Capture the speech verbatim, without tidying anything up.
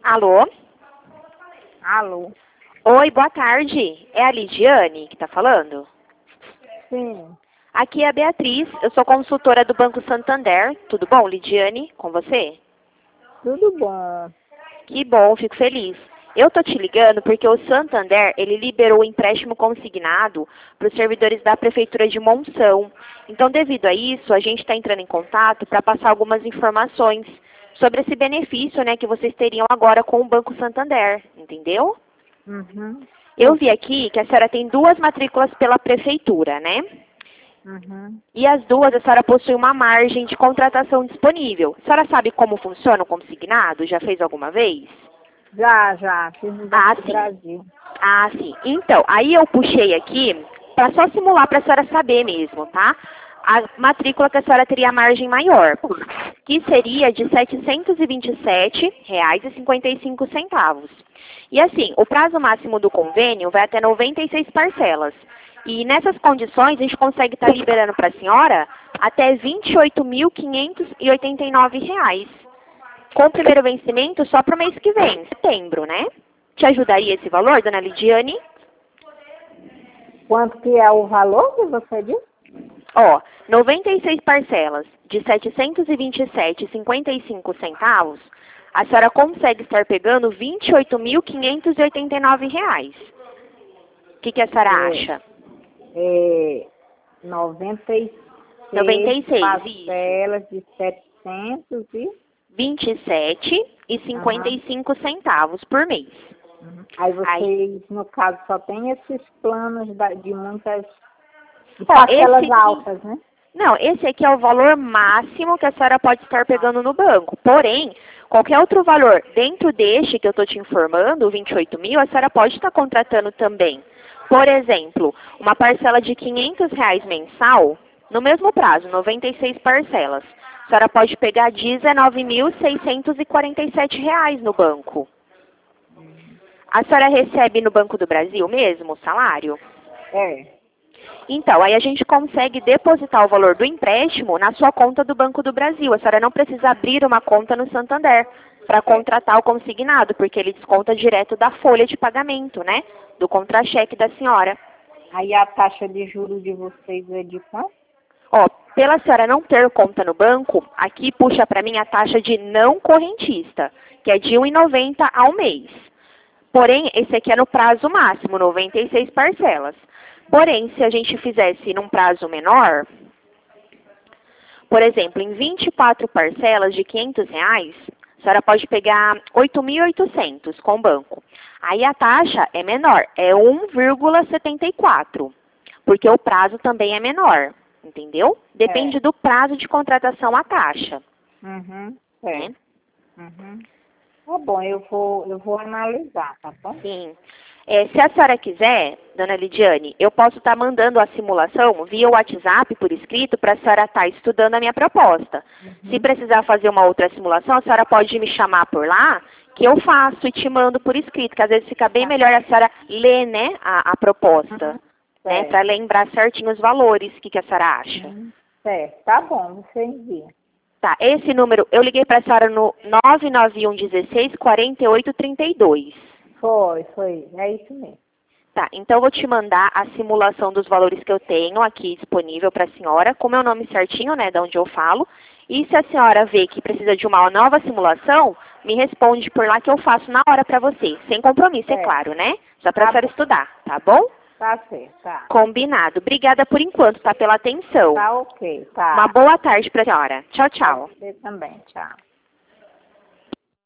Alô? Alô? Oi, boa tarde. É a Lidiane que está falando? Sim. Aqui é a Beatriz, eu sou consultora do Banco Santander. Tudo bom, Lidiane? Com você? Tudo bom. Que bom, fico feliz. Eu tô te ligando porque o Santander, ele liberou o empréstimo consignado para os servidores da Prefeitura de Monção. Então, devido a isso, a gente está entrando em contato para passar algumas informações sobre esse benefício, né, que vocês teriam agora com o Banco Santander, entendeu? Uhum. Eu vi aqui que a senhora tem duas matrículas pela Prefeitura, né? Uhum. E as duas, a senhora possui uma margem de contratação disponível. A senhora sabe como funciona o consignado? Já fez alguma vez? Já, já. Fiz no Ah, Banco do sim. Brasil. Ah, sim. Então, aí eu puxei aqui para só simular para a senhora saber mesmo, tá? A matrícula que a senhora teria margem maior, que seria de setecentos e vinte e sete reais e cinquenta e cinco centavos. E assim, o prazo máximo do convênio vai até noventa e seis parcelas. E nessas condições, a gente consegue estar liberando para a senhora até vinte e oito mil quinhentos e oitenta e nove reais. Com o primeiro vencimento só para o mês que vem, setembro, né? Te ajudaria esse valor, dona Lidiane? Quanto que é o valor que você disse? Ó, noventa e seis parcelas de setecentos e vinte e sete reais e cinquenta e cinco centavos, a senhora consegue estar pegando vinte e oito mil quinhentos e oitenta e nove reais. O que, que a senhora É, acha? é noventa e noventa e seis seis, isso. parcelas de setecentos e... vinte e sete reais e cinquenta e cinco centavos por mês. Uhum. Aí vocês, Aí, no caso, só tem esses planos da- de muitas de ó, parcelas esse altas, né? Não, esse aqui é o valor máximo que a senhora pode estar pegando no banco. Porém, qualquer outro valor dentro deste que eu estou te informando, vinte e oito mil, a senhora pode estar contratando também. Por exemplo, uma parcela de quinhentos reais mensal, no mesmo prazo, noventa e seis parcelas. A senhora pode pegar dezenove mil seiscentos e quarenta e sete reais no banco. A senhora recebe no Banco do Brasil mesmo o salário? É. Então, aí a gente consegue depositar o valor do empréstimo na sua conta do Banco do Brasil. A senhora não precisa abrir uma conta no Santander para contratar o consignado, porque ele desconta direto da folha de pagamento, né? Do contra-cheque da senhora. Aí a taxa de juros de vocês é de quanto? Ó, pela senhora não ter conta no banco, aqui puxa para mim a taxa de não correntista, que é de um real e noventa centavos ao mês. Porém, esse aqui é no prazo máximo, noventa e seis parcelas. Porém, se a gente fizesse num prazo menor, por exemplo, em vinte e quatro parcelas de quinhentos reais, a senhora pode pegar oito mil e oitocentos com o banco. Aí a taxa é menor, é um vírgula setenta e quatro, porque o prazo também é menor, entendeu? Depende É. do prazo de contratação a taxa. Uhum. É. Né? Uhum. Tá bom, eu vou, eu vou analisar, tá bom? Sim. É, se a senhora quiser, dona Lidiane, eu posso estar mandando a simulação via WhatsApp por escrito para a senhora estar estudando a minha proposta. Uhum. Se precisar fazer uma outra simulação, a senhora pode me chamar por lá, que eu faço e te mando por escrito, que às vezes fica bem Tá. melhor a senhora ler, né, a, a proposta, Uhum. né, Certo. para lembrar certinho os valores. O que, que a senhora acha? Uhum. Certo, tá bom, você envia. Tá, esse número, eu liguei para a senhora no nove nove um um seis quatro oito três dois. Foi, foi, é isso mesmo. Tá, então eu vou te mandar a simulação dos valores que eu tenho aqui disponível para a senhora, com meu nome certinho, né, de onde eu falo. E se a senhora vê que precisa de uma nova simulação, me responde por lá que eu faço na hora para você. Sem compromisso, é Certo. claro, né? Só para a Tá senhora bom. estudar, tá bom? Tá certo, tá. Combinado. Obrigada por enquanto, tá? Pela atenção. Tá ok, tá. Uma boa tarde para a senhora. Tchau, Pra tchau. você também, tchau.